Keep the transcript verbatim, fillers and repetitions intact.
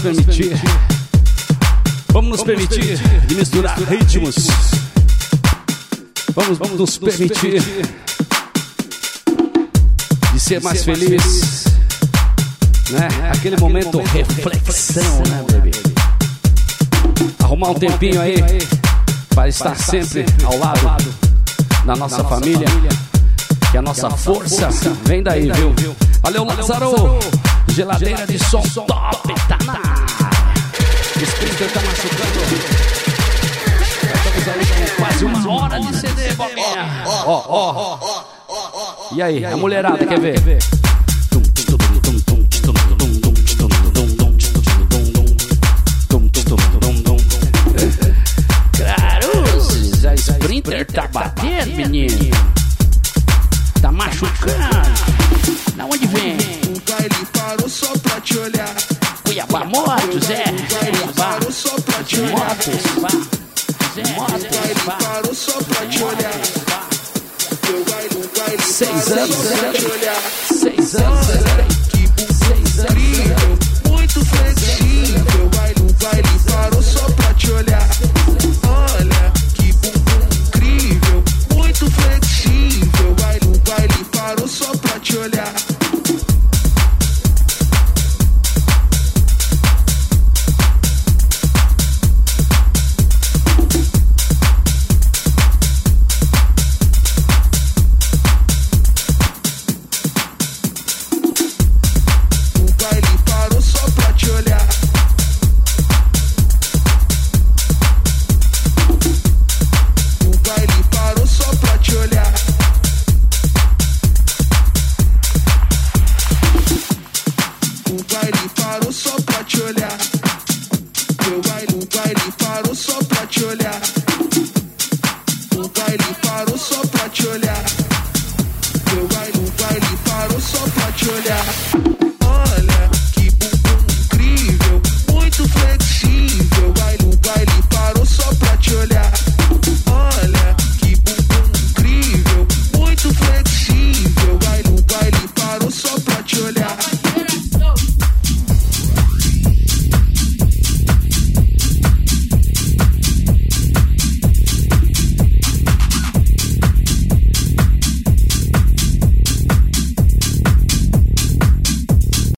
permitir, vamos nos permitir de misturar ritmos. Vamos, vamos nos permitir de ser mais feliz, né? Aquele momento reflexão, né, bebê? Arrumar um tempinho aí para estar sempre ao lado da nossa família, que a nossa força vem daí, viu? Valeu, Lázaro! Geladeira de som top, tá na área. Sprinter tá machucando. Estamos aí com quase uma hora de C D, Boquinha. Ó, ó. E aí, a mulherada quer ver? Carusos, a Sprinter tá batendo, menino. Tá machucando. Da onde vem? O baile parou só pra te olhar. Cuiabá Motos, é. Cuiabá parou só pra te olhar. Motos, O baile parou só pra te olhar. Teu baile, o baile Seis anos, parou só pra te olhar. Seis anos, Que bumbum incrível, muito flexível. O baile, o baile parou só pra te olhar. Olha, que bumbum incrível, muito flexível. O baile, o baile parou só pra te olhar. Teu baile, o baile parou só pra te olhar.